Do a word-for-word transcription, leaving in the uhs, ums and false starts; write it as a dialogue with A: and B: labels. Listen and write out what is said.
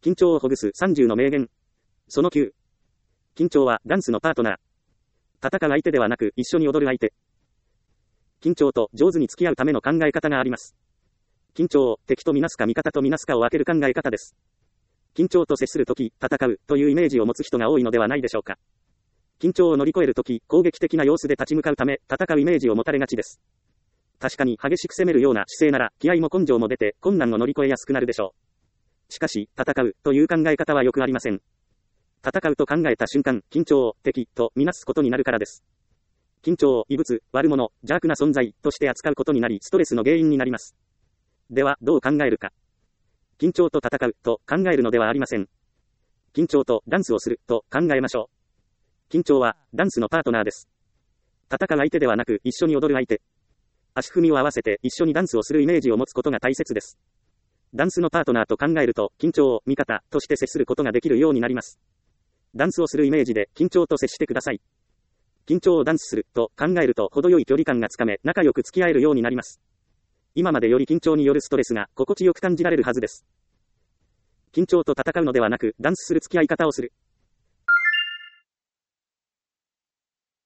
A: 緊張をほぐすさんじゅうの名言。そのきゅう。緊張はダンスのパートナー。戦う相手ではなく一緒に踊る相手。緊張と上手に付き合うための考え方があります。緊張を敵とみなすか味方とみなすかを分ける考え方です。緊張と接するとき、戦うというイメージを持つ人が多いのではないでしょうか。緊張を乗り越えるとき、攻撃的な様子で立ち向かうため、戦うイメージを持たれがちです。確かに激しく攻めるような姿勢なら、気合も根性も出て、困難を乗り越えやすくなるでしょう。しかし、戦うという考え方はよくありません。戦うと考えた瞬間、緊張を敵とみなすことになるからです。緊張を異物、悪者、邪悪な存在として扱うことになり、ストレスの原因になります。では、どう考えるか。緊張と戦うと考えるのではありません。緊張とダンスをすると考えましょう。緊張はダンスのパートナーです。戦う相手ではなく一緒に踊る相手。足踏みを合わせて一緒にダンスをするイメージを持つことが大切です。ダンスのパートナーと考えると緊張を味方として接することができるようになります。ダンスをするイメージで緊張と接してください。緊張をダンスすると考えると程よい距離感がつかめ仲良く付き合えるようになります。今までより緊張によるストレスが心地よく感じられるはずです。緊張と戦うのではなくダンスする付き合い方をする。